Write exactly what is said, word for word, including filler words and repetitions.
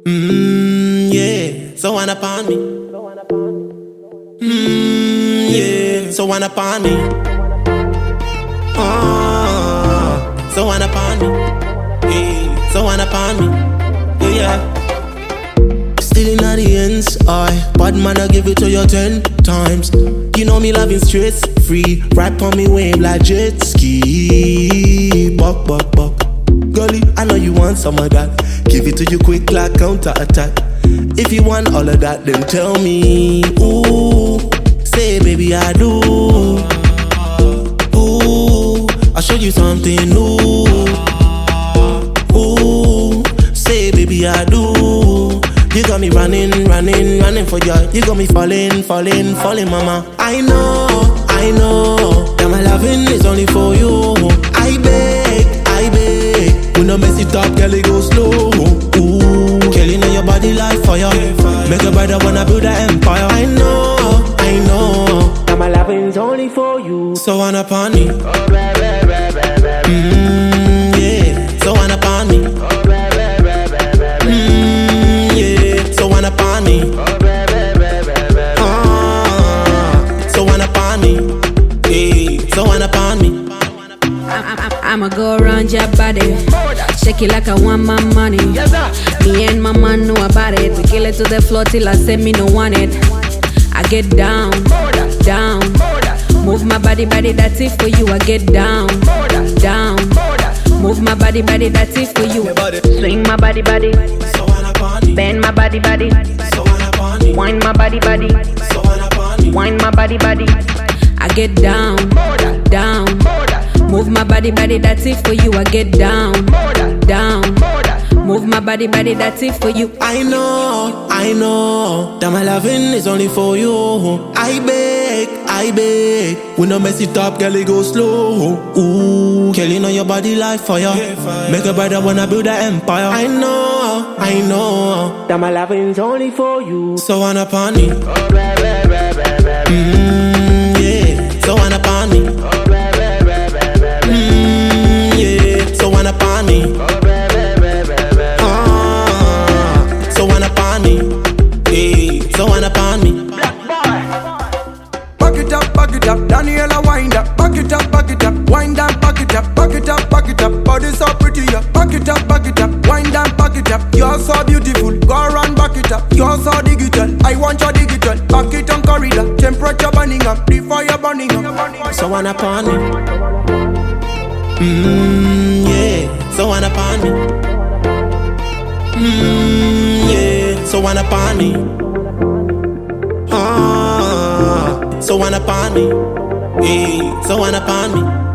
Mmm, yeah, so wind up on me. Mmm, yeah, so wind up on me. Ah, so wind up on me. Yeah, so wind up on me. Yeah, yeah. Still in the ends, I bad man, I give it to you ten times. You know me loving stress free, right on me wave like jet ski. Buck, buck, buck. Girlie, I know you want some of that. Give it to you quick like counter attack. If you want all of that, then tell me. Ooh, say baby I do. Ooh, I'll show you something new. Ooh, say baby I do. You got me running, running, running for you. You got me falling, falling, falling, mama. I know, I know that my loving is only for you. I beg, I beg. We no mess it up, girl, it go slow. Ooh, killing on your body like fire. Make a brother wanna build an empire. I know, I know that my loving's only for you. So wind up on me. Mmm, yeah. So wind up on me. Mmm, yeah. So wind up on me. Ah, so wind up on me. Yeah. So wind up on me. I'ma go around your body, shake it like I want my money. Me and my man know about it. We kill it to the floor till I say me no want it. I get down, down. Move my body, body, that's it for you. I get down, down. Move my body, body, that's it for you. Swing my body, body. Bend my body, body. Wind my body, body. Wind my body, body. I get down, down. Move my body, body, that's it for you. I get down, down. Move my body, body, that's it for you. I know, I know that my loving is only for you. I beg, I beg. We no mess it up, girl, it go slow. Ooh, killing on your body like fire. Make a brother wanna build an empire. I know, I know that my loving's only for you. So wind up on me. Mmm, yeah. So wind up on me. Mmm, yeah. So wind up on me. Ah, so wind up on me. Yeah. So wind up on me. Back it up, back it up, Daniela wind up. Back it up, back it up, wind up, back it up, back it up, back it up. Body so pretty, yeah. Back it up, back it up, wind up, back it up. You're so beautiful, go around, back it up. You're so digital, I want your digital. Back it on corridor, temperature burning up, the fire burning up. So wind up on me. Mmm, yeah. So wind up on me. Mmm, yeah. So wind up on me. Ah, so wind up on me. Yeah. So wind up on me.